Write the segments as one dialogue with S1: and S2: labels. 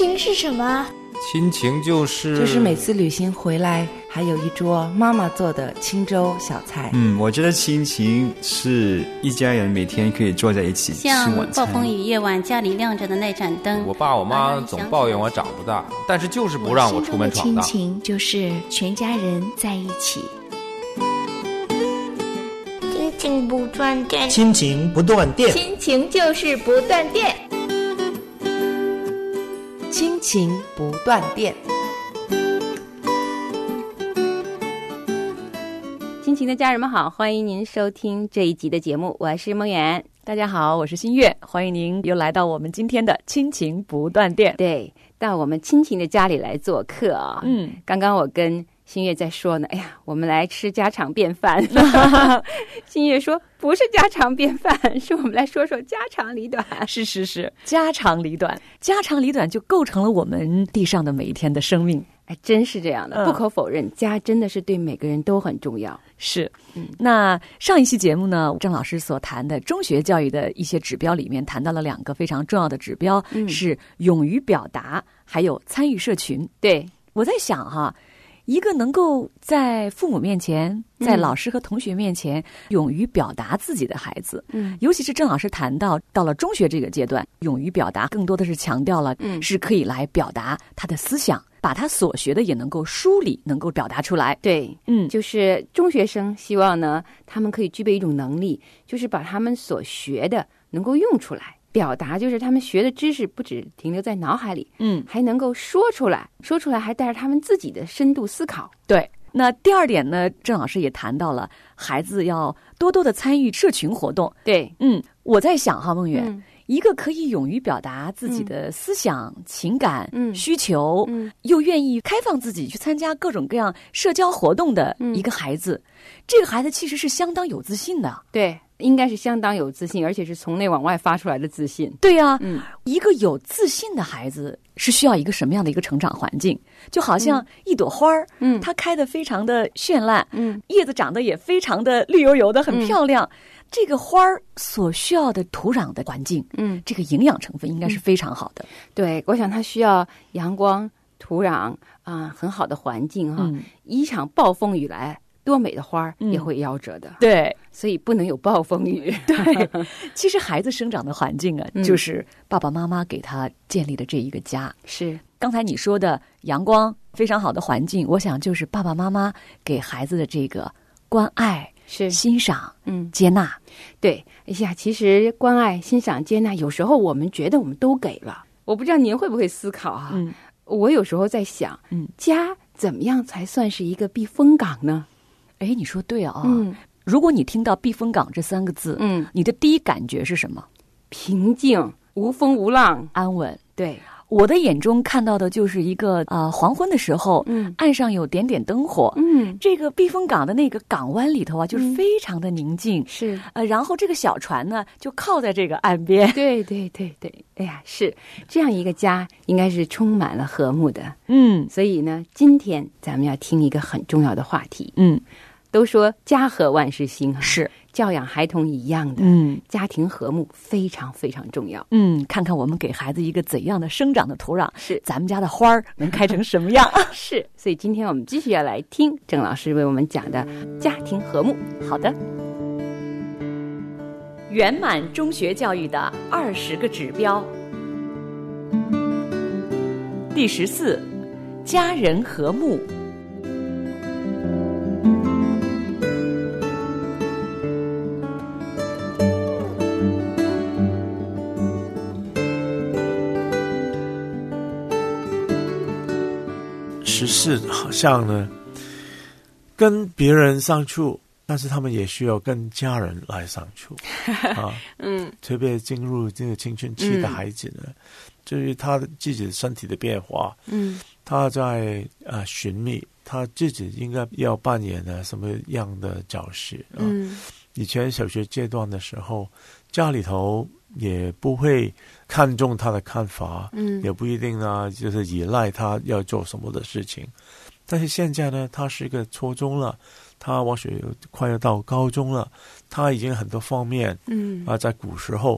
S1: 情是什么？
S2: 亲情就是
S3: 每次旅行回来还有一桌妈妈做的清粥小菜。
S4: 我觉得亲情是一家人每天可以坐在一起吃晚餐。
S5: 像暴风雨夜晚家里亮着的那盏灯，
S2: 我爸我妈总抱怨我长不大，但是就是不让我出门闯荡。
S1: 亲情就是全家人在一起。
S6: 亲情不断电，
S7: 亲情不断电，
S8: 亲情就是不断电，
S3: 亲情不断电。
S8: 亲情的家人们好，欢迎您收听这一集的节目，我是梦圆。
S9: 大家好，我是新月，欢迎您又来到我们今天的亲情不断电。
S8: 对，到我们亲情的家里来做客啊。刚刚我跟新月在说呢，哎呀，我们来吃家常便饭。新月说不是家常便饭，是我们来说说家长里短。
S9: 是，家长里短，家长里短就构成了我们地上的每一天的生命。
S8: 哎，真是这样的，不可否认，家真的是对每个人都很重要。
S9: 是，那上一期节目呢，郑老师所谈的中学教育的一些指标里面，谈到了2个非常重要的指标，是勇于表达，还有参与社群。
S8: 对，
S9: 我在想哈，一个能够在父母面前，在老师和同学面前勇于表达自己的孩子，尤其是郑老师谈到了中学这个阶段，勇于表达更多的是强调了，是可以来表达他的思想，把他所学的也能够梳理，能够表达出来。
S8: 对，就是中学生希望呢，他们可以具备一种能力，就是把他们所学的能够用出来。表达就是他们学的知识不只停留在脑海里，还能够说出来还带着他们自己的深度思考。
S9: 对，那第2点呢，郑老师也谈到了孩子要多多的参与社群活动。
S8: 对，
S9: 我在想哈，梦圆，一个可以勇于表达自己的思想、情感、需求，又愿意开放自己去参加各种各样社交活动的一个孩子，这个孩子其实是相当有自信的。
S8: 对，应该是相当有自信，而且是从内往外发出来的自信。
S9: 对呀，一个有自信的孩子是需要一个什么样的一个成长环境？就好像一朵花儿，它开得非常的绚烂，叶子长得也非常的绿油油的，很漂亮。这个花儿所需要的土壤的环境，这个营养成分应该是非常好的。
S8: 对，我想它需要阳光、土壤很好的环境哈。一场暴风雨来，多美的花也会夭折的。
S9: 对，
S8: 所以不能有暴风雨。
S9: 对，其实孩子生长的环境啊，就是爸爸妈妈给他建立的这一个家。
S8: 是，刚
S9: 才你说的阳光非常好的环境，我想就是爸爸妈妈给孩子的这个关爱、
S8: 是
S9: 欣赏、接纳。
S8: 对，哎呀，其实关爱、欣赏、接纳，有时候我们觉得我们都给了。我不知道您会不会思考哈？我有时候在想，家怎么样才算是一个避风港呢？
S9: 哎，你说对啊！如果你听到避风港这3个字，你的第一感觉是什么？
S8: 平静、无风无浪、
S9: 安稳。
S8: 对，
S9: 我的眼中看到的就是一个黄昏的时候，岸上有点点灯火，这个避风港的那个港湾里头啊，就是非常的宁静，
S8: 是
S9: 然后这个小船呢就靠在这个岸边，
S8: 对，哎呀，是这样一个家，应该是充满了和睦的，所以呢，今天咱们要听一个很重要的话题，都说家和万事兴，
S9: 是
S8: 教养孩童一样的，家庭和睦非常非常重要。
S9: 看看我们给孩子一个怎样的生长的土壤，
S8: 是
S9: 咱们家的花儿能开成什么样？
S8: 是，所以今天我们继续要来听郑老师为我们讲的家庭和睦。
S9: 好的，圆满中学教育的20个指标，第14，家人和睦。
S7: 14好像呢，跟别人相处，但是他们也需要跟家人来相处特别进入这个青春期的孩子呢，就是他自己的身体的变化，他在寻觅他自己应该要扮演什么样的角色以前小学阶段的时候，家里头也不会看重他的看法，也不一定呢，就是依赖他要做什么的事情。但是现在呢，他是一个初中了，他或许快要到高中了，他已经很多方面在古时候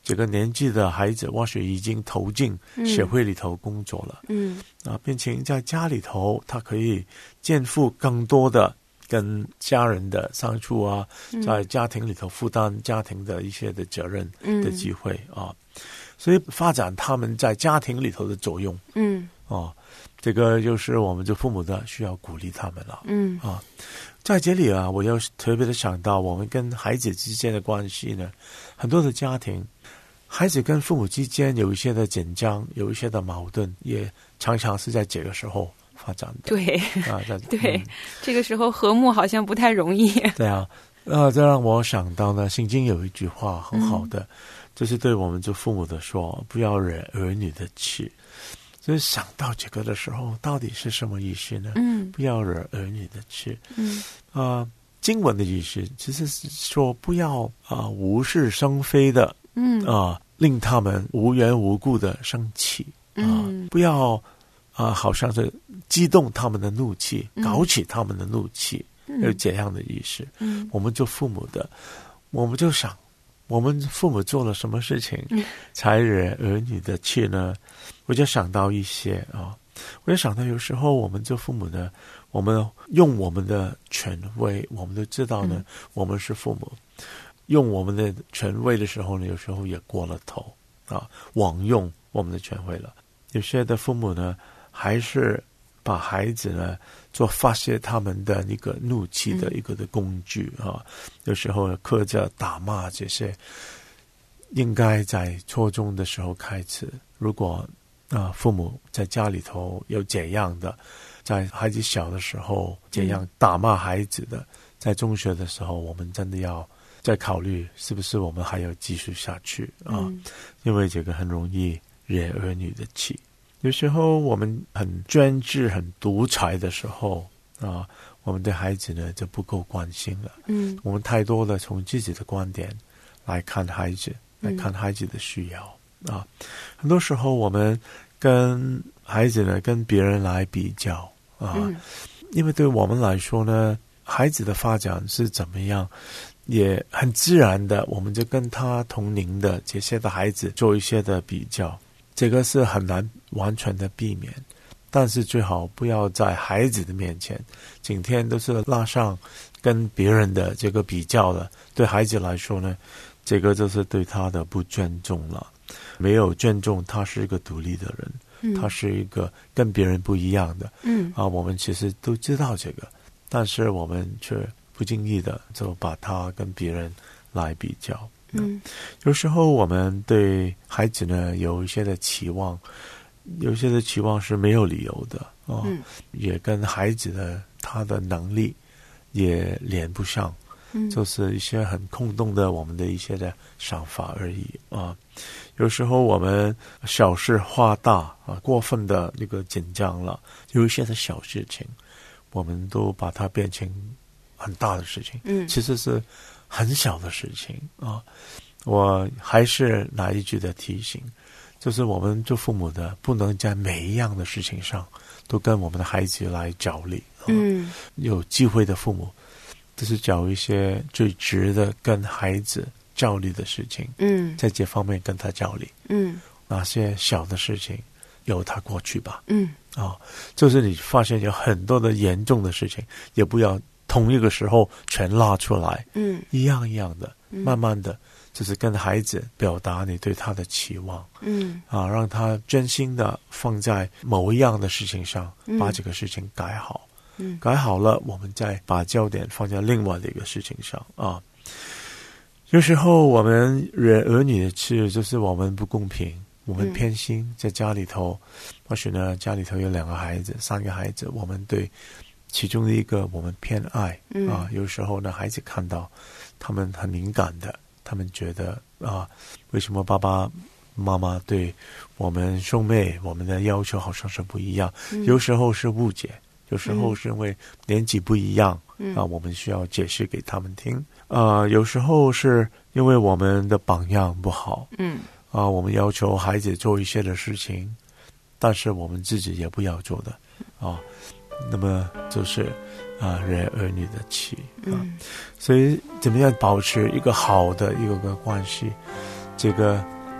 S7: 这个年纪的孩子或许已经投进社会里头工作了，并且在家里头他可以肩负更多的跟家人的相处啊，在家庭里头负担家庭的一些的责任的机会啊，所以发展他们在家庭里头的作用，这个就是我们做父母的需要鼓励他们了，在这里啊，我要特别的想到我们跟孩子之间的关系呢，很多的家庭孩子跟父母之间有一些的紧张，有一些的矛盾，也常常是在这个时候发展的。
S8: 对对，这个时候和睦好像不太容易。
S7: 对啊，这让我想到呢，圣经有一句话很好的，就是对我们做父母的说，不要惹儿女的气。所以想到这个的时候，到底是什么意思呢？不要惹儿女的气。经文的意思其实是说不要无事生非的，令他们无缘无故的生气，不要好像是激动他们的怒气，搞起他们的怒气，有这样的意思。我们做父母的，我们就想，我们父母做了什么事情才惹儿女的气呢？我就想到一些我就想到有时候我们做父母的，我们用我们的权威，我们都知道呢，我们是父母，用我们的权威的时候呢，有时候也过了头枉用我们的权威了。有些的父母呢，还是把孩子呢做发泄他们的一个怒气的一个的工具有时候刻着打骂这些，应该在初中的时候开始。如果父母在家里头有这样的，在孩子小的时候这样打骂孩子的，在中学的时候我们真的要再考虑是不是我们还要继续下去因为这个很容易惹儿女的气。有时候我们很专制很独裁的时候我们对孩子呢就不够关心了，我们太多的从自己的观点来看孩子，来看孩子的需要很多时候我们跟孩子呢跟别人来比较因为对我们来说呢，孩子的发展是怎么样，也很自然的我们就跟他同龄的这些的孩子做一些的比较，这个是很难完全的避免，但是最好不要在孩子的面前整天都是拉上跟别人的这个比较了，对孩子来说呢，这个就是对他的不尊重了，没有尊重他是一个独立的人，他是一个跟别人不一样的我们其实都知道这个，但是我们却不经意的就把他跟别人来比较有时候我们对孩子呢有一些的期望，有一些的期望是没有理由的也跟孩子的他的能力也连不上就是一些很空洞的我们的一些的想法而已有时候我们小事化大过分的那个紧张了，有一些的小事情我们都把它变成很大的事情其实是很小的事情我还是拿一句的提醒，就是我们做父母的不能在每一样的事情上都跟我们的孩子来角力有机会的父母就是找一些最值得跟孩子较力的事情在这方面跟他较力那些小的事情由他过去吧就是你发现有很多的严重的事情也不要同一个时候全拉出来一样一样的慢慢的就是跟孩子表达你对他的期望让他真心的放在某一样的事情上把这个事情改好改好了我们再把焦点放在另外的一个事情上有时候我们惹儿女的气就是我们不公平，我们偏心在家里头或许呢家里头有2个孩子3个孩子，我们对其中的一个我们偏爱有时候呢孩子看到他们很敏感的，他们觉得为什么爸爸妈妈对我们兄妹我们的要求好像是不一样有时候是误解，有时候是因为年纪不一样我们需要解释给他们听有时候是因为我们的榜样不好我们要求孩子做一些的事情，但是我们自己也不要做的那么就是惹儿女的气所以怎么样保持一个好的一个关系，这个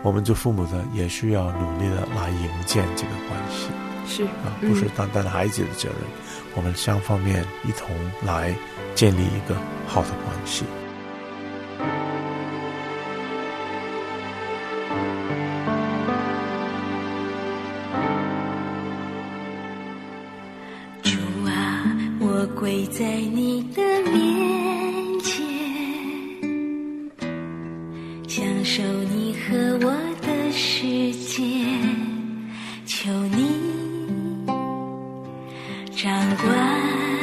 S7: 我们做父母的也需要努力的来营建这个关系，
S8: 是
S7: 不是单单孩子的责任，我们双方面一同来建立一个好的关系。
S6: 主啊，我跪在你的面前，享受你和我的世界，求你掌管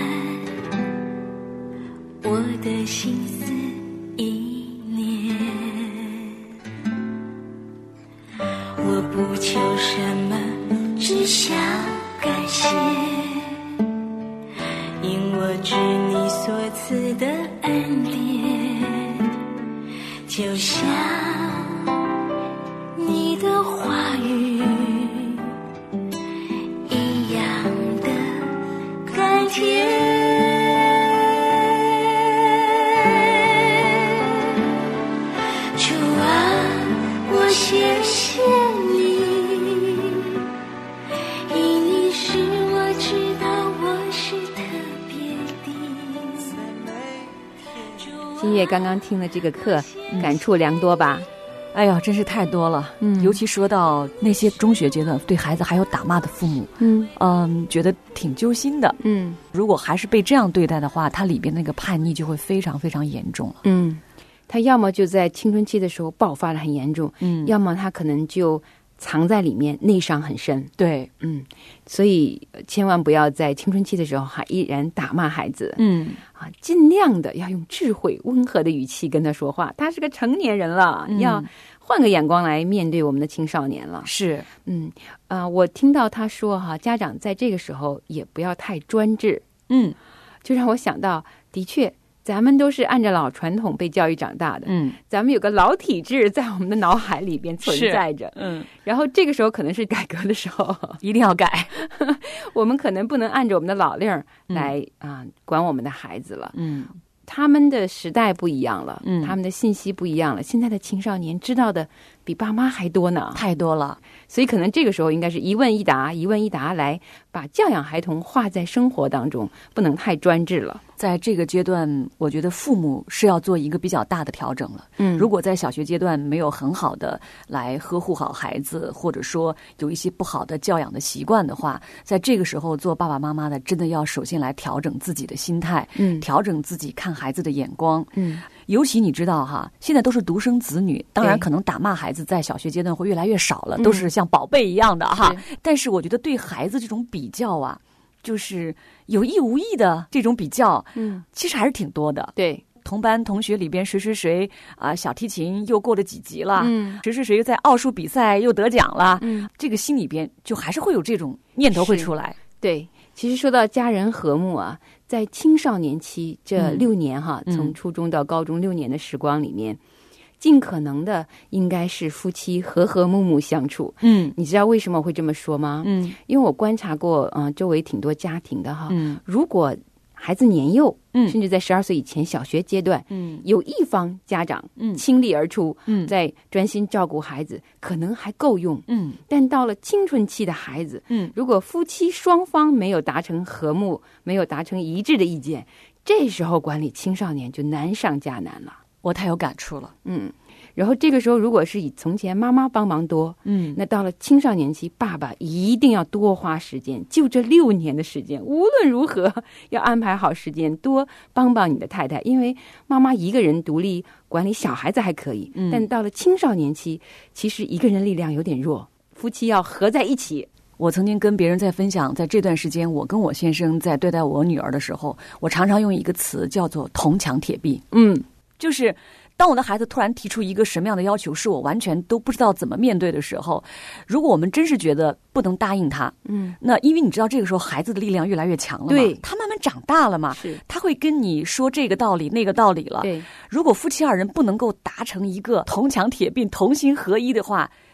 S6: 我的心思意念，我不求什么，只想感谢，因我知你所赐的恩典，就像你的话语一样的甘甜。主啊，我谢谢你，因你使我知道我是特别的。
S8: 今夜刚刚听了这个课，感触良多吧？
S9: 哎呀，真是太多了。尤其说到那些中学阶段对孩子还有打骂的父母，觉得挺揪心的。如果还是被这样对待的话，他里边那个叛逆就会非常非常严重了。
S8: 他要么就在青春期的时候爆发得很严重，要么他可能就藏在里面，内伤很深。
S9: 对，
S8: 所以千万不要在青春期的时候还依然打骂孩子。尽量的要用智慧、温和的语气跟他说话。他是个成年人了，要换个眼光来面对我们的青少年了。
S9: 是，
S8: 我听到他说家长在这个时候也不要太专制。就让我想到，的确。咱们都是按照老传统被教育长大的，咱们有个老体制在我们的脑海里边存在着，然后这个时候可能是改革的时候，
S9: 一定要改，
S8: 我们可能不能按照我们的老令来管我们的孩子了，他们的时代不一样了，他们的信息不一样了，现在的青少年知道的比爸妈还多呢，
S9: 太多了，
S8: 所以可能这个时候应该是一问一答，一问一答来把教养孩童化在生活当中，不能太专制了。
S9: 在这个阶段，我觉得父母是要做一个比较大的调整了。如果在小学阶段没有很好的来呵护好孩子，或者说有一些不好的教养的习惯的话，在这个时候做爸爸妈妈的，真的要首先来调整自己的心态，调整自己看孩子的眼光。尤其你知道现在都是独生子女，当然可能打骂孩子在小学阶段会越来越少了，都是像宝贝一样的但是我觉得对孩子这种比较就是有意无意的这种比较，其实还是挺多的。
S8: 对，
S9: 同班同学里边谁小提琴又过了几级了，谁在奥数比赛又得奖了，这个心里边就还是会有这种念头会出来。
S8: 对，其实说到家人和睦在青少年期这6年从初中到高中6年的时光里面，尽可能的应该是夫妻和和睦睦相处。你知道为什么我会这么说吗？因为我观察过周围挺多家庭的如果孩子年幼，甚至在12岁以前小学阶段，有一方家长倾力而出，在专心照顾孩子，可能还够用。但到了青春期的孩子，如果夫妻双方没有达成和睦，没有达成一致的意见，这时候管理青少年就难上加难了。
S9: 我太有感触了。
S8: 然后这个时候如果是以从前妈妈帮忙多，那到了青少年期，爸爸一定要多花时间，就这6年的时间，无论如何要安排好时间，多帮帮你的太太，因为妈妈一个人独立管理小孩子还可以，但到了青少年期，其实一个人力量有点弱，夫妻要合在一起。
S9: 我曾经跟别人在分享，在这段时间我跟我先生在对待我女儿的时候，我常常用一个词叫做铜墙铁壁。就是当我的孩子突然提出一个什么样的要求是我完全都不知道怎么面对的时候，如果我们真是觉得不能答应他，那因为你知道这个时候孩子的力量越来越强了嘛，
S8: 对，
S9: 他慢慢长大了嘛，他会跟你说这个道理那个道理了。
S8: 对，
S9: 如果夫妻二人不能够达成一个铜墙铁壁同心合一的话，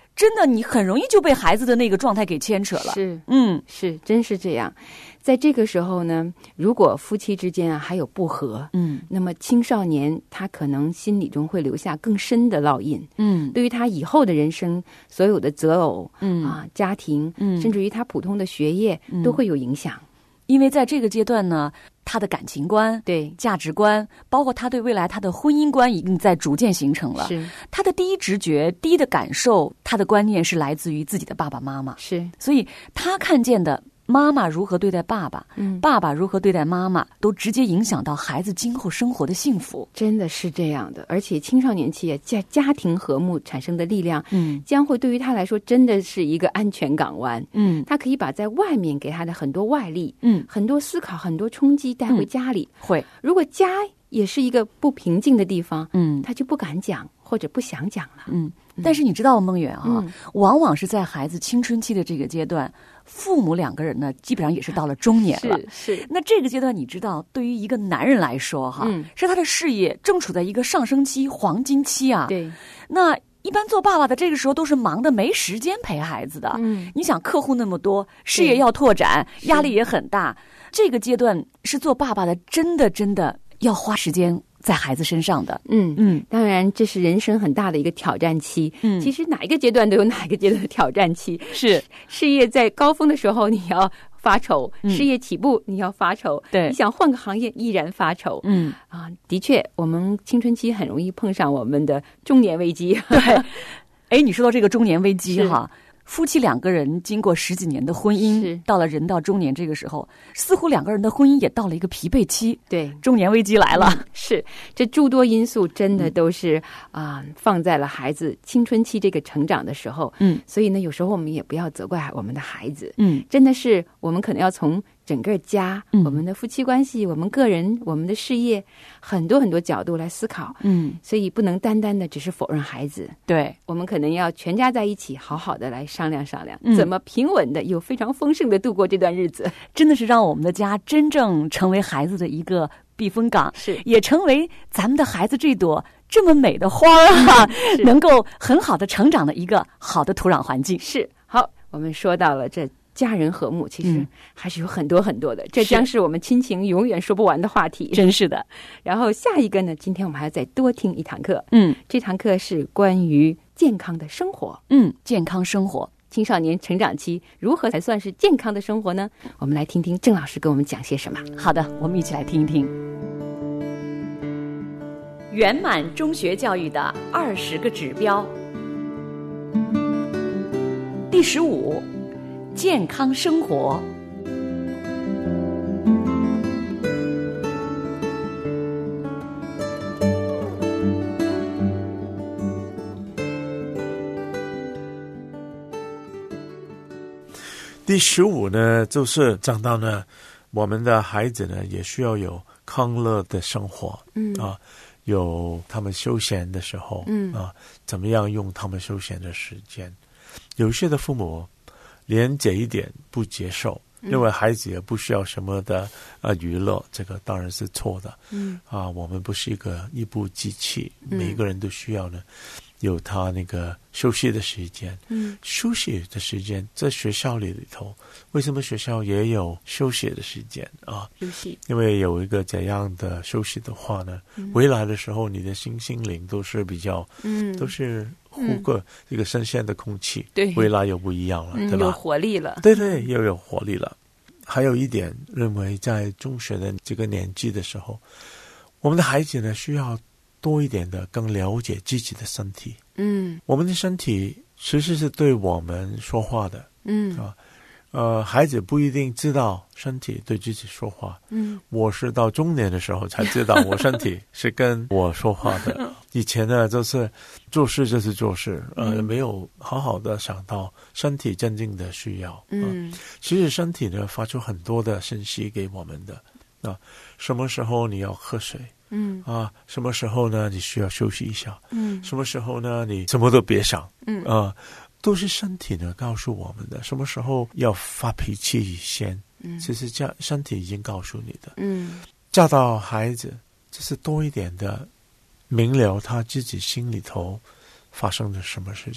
S9: 真的你很容易就被孩子的那个状态给牵扯了。
S8: 是，真是这样。在这个时候呢，如果夫妻之间还有不和，那么青少年他可能心里中会留下更深的烙印，对于他以后的人生所有的择偶，家庭，甚至于他普通的学业，都会有影响。
S9: 因为在这个阶段呢，他的感情观、
S8: 对
S9: 价值观，包括他对未来他的婚姻观，已经在逐渐形成了。
S8: 是
S9: 他的第一直觉、第一的感受，他的观念是来自于自己的爸爸妈妈。
S8: 是，
S9: 所以他看见的妈妈如何对待爸爸，爸爸如何对待妈妈，都直接影响到孩子今后生活的幸福。
S8: 真的是这样的。而且青少年期家庭和睦产生的力量，将会对于他来说真的是一个安全港湾。他可以把在外面给他的很多外力，很多思考、很多冲击带回家里。
S9: 会，
S8: 如果家也是一个不平静的地方，他就不敢讲或者不想讲了。
S9: 但是你知道孟远啊，往往是在孩子青春期的这个阶段，父母两个人呢，基本上也是到了中年了。
S8: 是。
S9: 那这个阶段，你知道，对于一个男人来说，是他的事业正处在一个上升期、黄金期啊。
S8: 对。
S9: 那一般做爸爸的这个时候都是忙得没时间陪孩子的。你想客户那么多，事业要拓展，压力也很大。这个阶段是做爸爸的，真的要花时间在孩子身上的。
S8: 当然这是人生很大的一个挑战期。其实哪一个阶段都有哪一个阶段的挑战期。
S9: 是，
S8: 事业在高峰的时候你要发愁，事业起步你要发愁，
S9: 对，
S8: 你想换个行业依然发愁。的确我们青春期很容易碰上我们的中年危机。
S9: 对，你说到这个中年危机哈，夫妻两个人经过10几年的婚姻，到了人到中年这个时候，似乎两个人的婚姻也到了一个疲惫期。
S8: 对，
S9: 中年危机来了。
S8: 是，这诸多因素真的都是放在了孩子青春期这个成长的时候。所以呢，有时候我们也不要责怪我们的孩子。真的是我们可能要从整个家，我们的夫妻关系，我们个人，我们的事业，很多很多角度来思考。所以不能单单的只是否认孩子。
S9: 对，
S8: 我们可能要全家在一起好好的来商量商量，怎么平稳的又非常丰盛的度过这段日子。
S9: 真的是让我们的家真正成为孩子的一个避风港，
S8: 是，也
S9: 成为咱们的孩子这朵这么美的花儿能够很好的成长的一个好的土壤环境。
S8: 是，好，我们说到了这家人和睦，其实还是有很多很多的，这将是我们亲情永远说不完的话题。
S9: 真是的。
S8: 然后下一个呢，今天我们还要再多听一堂课。这堂课是关于健康的生活。
S9: 健康生活，
S8: 青少年成长期如何才算是健康的生活呢？我们来听听郑老师跟我们讲些什么。
S9: 好的，我们一起来听一听。圆满中学教育的20个指标。第15，健康生活。
S7: 第15呢，就是讲到呢，我们的孩子呢也需要有康乐的生活。有他们休闲的时候。怎么样用他们休闲的时间。有些的父母连这一点不接受，认为孩子也不需要什么的娱乐，这个当然是错的。我们不是一部机器，每一个人都需要呢有他那个休息的时间。休息的时间在学校里头，为什么学校也有休息的时间
S8: 休息，
S7: 因为有一个这样的休息的话呢，回来的时候你的心灵都是比较都是呼个这个新鲜的空气，
S8: 对，
S7: 回来又不一样了，对吧？
S8: 有活力了。
S7: 对，又有活力了。还有一点，认为在中学的这个年纪的时候，我们的孩子呢需要多一点的更了解自己的身体。我们的身体其实是对我们说话的。孩子不一定知道身体对自己说话。我是到中年的时候才知道我身体是跟我说话的。以前呢就是做事就是做事，没有好好的想到身体真正的需要。其实身体呢发出很多的信息给我们的。什么时候你要喝水？什么时候呢你需要休息一下？什么时候呢你什么都别想？都是身体呢告诉我们的。什么时候要发脾气先，其实身体已经告诉你的。教导孩子就是多一点的明了他自己心里头发生了什么事情。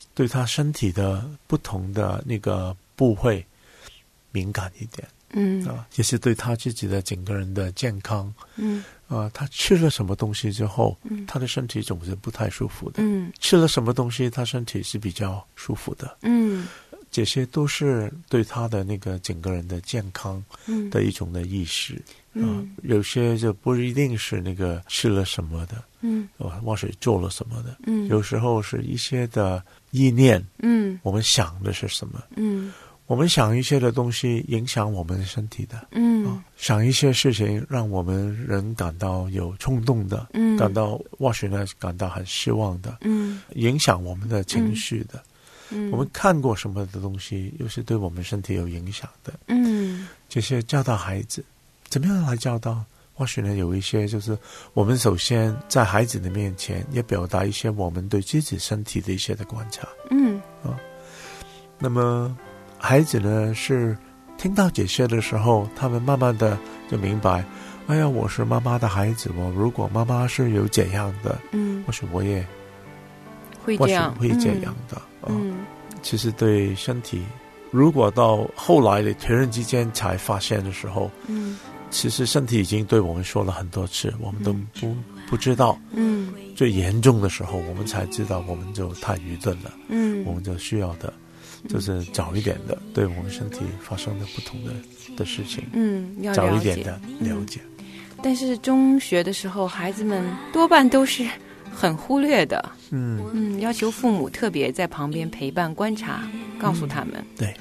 S7: 对他身体的不同的那个部位敏感一点，也是对他自己的整个人的健康，他吃了什么东西之后，他的身体总是不太舒服的，吃了什么东西他身体是比较舒服的，这些都是对他的那个整个人的健康的一种的意识，有些就不一定是那个吃了什么的，或是做了什么的，有时候是一些的意念，我们想的是什么，我们想一些的东西影响我们的身体的，想一些事情让我们人感到有冲动的，感到或许呢感到很失望的，影响我们的情绪的，我们看过什么的东西又是对我们身体有影响的，这些教导孩子怎么样来教导，或许呢有一些就是我们首先在孩子的面前也表达一些我们对自己身体的一些的观察，那么孩子呢是听到这些的时候，他们慢慢的就明白，哎呀，我是妈妈的孩子，我如果妈妈是有这样的，或许我也
S8: 会这样，
S7: 会这样的，其实对身体，如果到后来的突然之间才发现的时候，其实身体已经对我们说了很多次，我们都不知道，最严重的时候我们才知道，我们就太愚钝了，我们就需要的就是早一点的对我们身体发生的不同的事情，
S8: 要
S7: 早一点的了解。
S8: 但是中学的时候，孩子们多半都是很忽略的，要求父母特别在旁边陪伴观察，告诉他们，
S7: 对，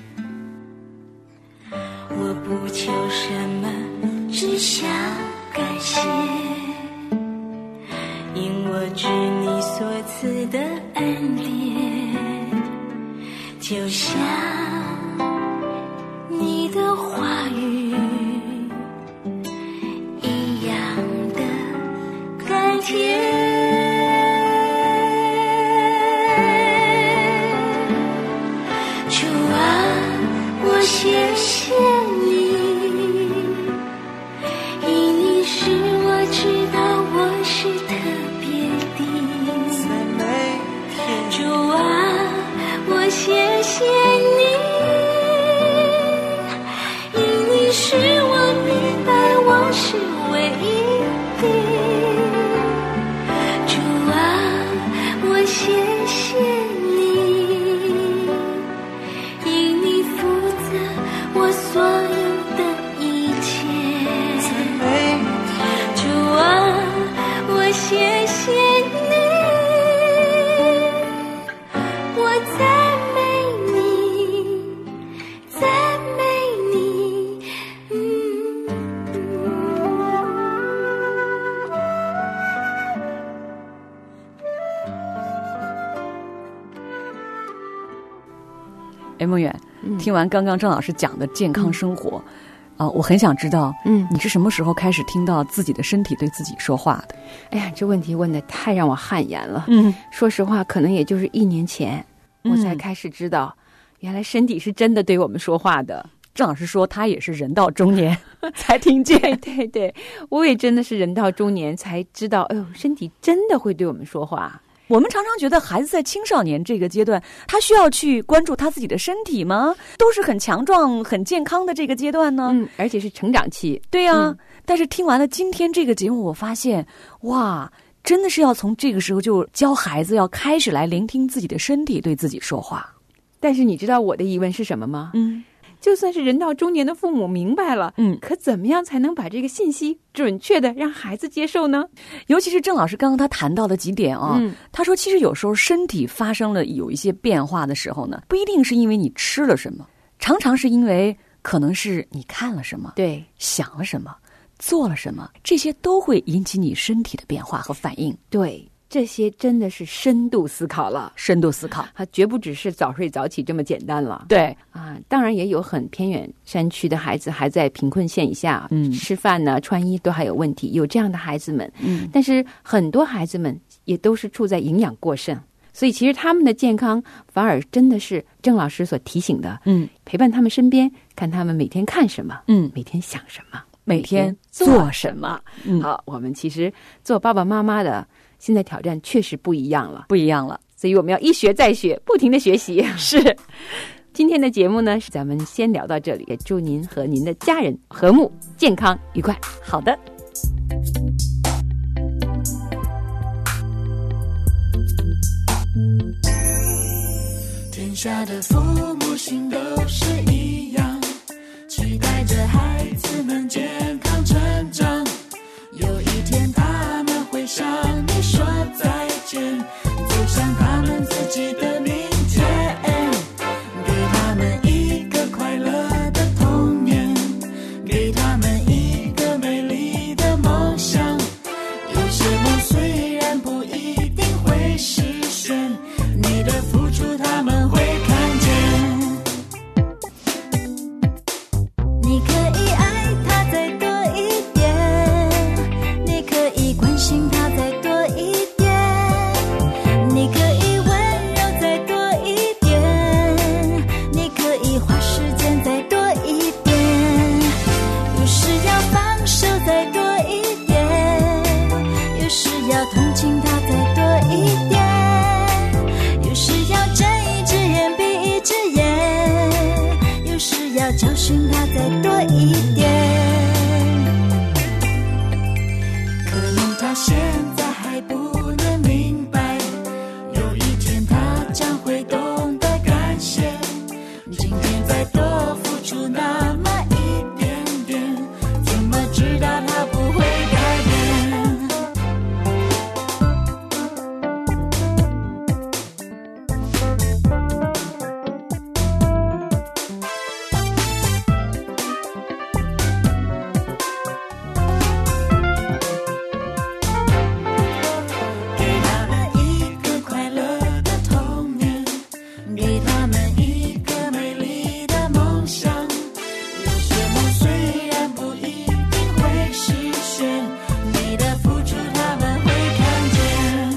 S6: 我不求什么，只想感谢，因我知你所赐的恩典，就像你的话语一样的甘甜。主啊，我谢谢你，因你使我知道我是特别的。主啊，我谢谢你，因你使我明白我是唯一的。主啊，我谢谢你，因你负责我所有的一切。主啊，我谢谢你，我赞美你，赞美你。
S9: 梦远，听完刚刚郑老师讲的健康生活，我很想知道，你是什么时候开始听到自己的身体对自己说话的？
S8: 哎呀，这问题问得太让我汗颜了。说实话，可能也就是1年前，我才开始知道，原来身体是真的对我们说话的。
S9: 郑老师说他也是人到中年才听见。
S8: 对，我也真的是人到中年才知道，哎呦，身体真的会对我们说话。
S9: 我们常常觉得孩子在青少年这个阶段，他需要去关注他自己的身体吗？都是很强壮很健康的这个阶段呢，
S8: 而且是成长期。
S9: 对啊，但是听完了今天这个节目，我发现哇，真的是要从这个时候就教孩子要开始来聆听自己的身体对自己说话。
S8: 但是你知道我的疑问是什么吗？就算是人到中年的父母明白了，可怎么样才能把这个信息准确的让孩子接受呢？
S9: 尤其是郑老师刚刚他谈到的几点啊，他说其实有时候身体发生了有一些变化的时候呢，不一定是因为你吃了什么，常常是因为可能是你看了什么，
S8: 对，
S9: 想了什么，做了什么，这些都会引起你身体的变化和反应。
S8: 对，这些真的是深度思考了，
S9: 深度思考，
S8: 它绝不只是早睡早起这么简单了。
S9: 对
S8: 啊，当然也有很偏远山区的孩子还在贫困线以下，吃饭呢、穿衣都还有问题，有这样的孩子们。但是很多孩子们也都是处在营养过剩，所以其实他们的健康反而真的是郑老师所提醒的，陪伴他们身边，看他们每天看什么，每天想什么，
S9: 每天做什么。
S8: 好，我们其实做爸爸妈妈的。现在挑战确实不一样了，
S9: 不一样了。
S8: 所以我们要一学再学，不停的学习。
S9: 是。
S8: 今天的节目呢，咱们先聊到这里，也祝您和您的家人和睦、健康、愉快。
S9: 好的。
S10: 天下的父母心都是一样，期待着孩子们健康成长。有一天他们会向你说再见，走向他们自己的明天，给他们一个快乐的童年，给他们一个美丽的梦想。有些梦虽然不一定会实现，你的付出他们会看见。你可以爱他再多一点，你可以关心他再多一点，你可以温柔再多一点，你可以花时间再多一点，有时要放手再多一点，有时要同情他再多一点，有时要睁一只眼闭一只眼，有时要教训他再多一点。可能他现在还不能明白，有一天他将会懂得感谢，今天再多付出那么一点点，怎么知道他不会改变。给他们一个快乐的童年，给他们一个美丽的梦想。有些梦虽然不一定会实现，你的付出他们会看见。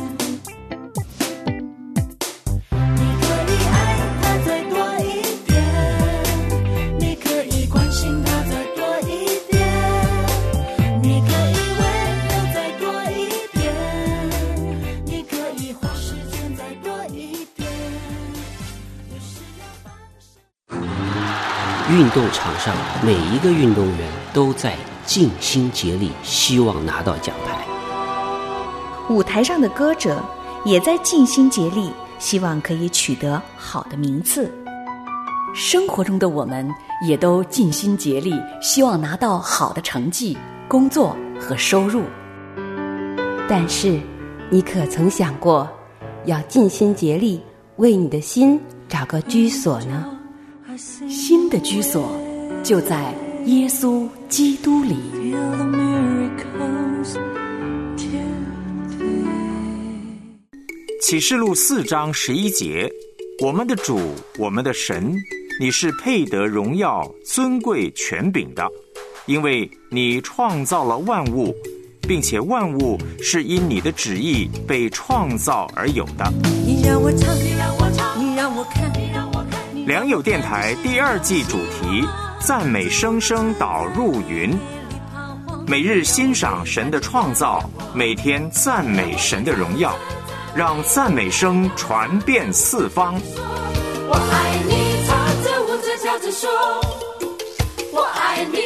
S10: 你可以爱他再多一点，你可以关心他再多一点，你可以温柔再多一点，你可以花时间再多一点，有时要放手。
S11: 运动场上每一个运动员都在尽心竭力，希望拿到奖牌。
S1: 舞台上的歌者也在尽心竭力，希望可以取得好的名次。
S9: 生活中的我们也都尽心竭力，希望拿到好的成绩、工作和收入。
S8: 但是，你可曾想过，要尽心竭力为你的心找个居所呢？
S9: 心的居所就在耶稣基督里。
S12: 启示录4章11节，我们的主，我们的神，你是配得荣耀、尊贵、权柄的，因为你创造了万物，并且万物是因你的旨意被创造而有的。
S10: 你让我唱，你让我唱，你让我看，你让我看。
S12: 良友电台第2季主题：赞美声声导入云。每日欣赏神的创造，每天赞美神的荣耀，让赞美声传遍四方。
S10: 我爱你，唱着舞着叫着说，我爱你。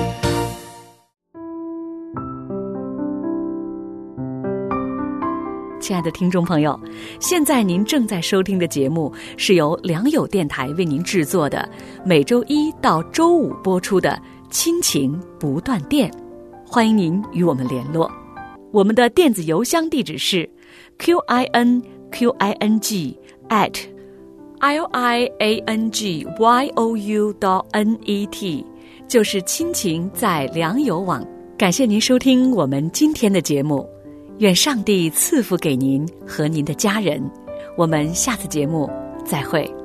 S9: 亲爱的听众朋友，现在您正在收听的节目是由良友电台为您制作的，每周1到周5播出的亲情不断电。欢迎您与我们联络，我们的电子邮箱地址是 QINQING@liangyou.net， 就是亲情在良友网。感谢您收听我们今天的节目，愿上帝赐福给您和您的家人。我们下次节目再会。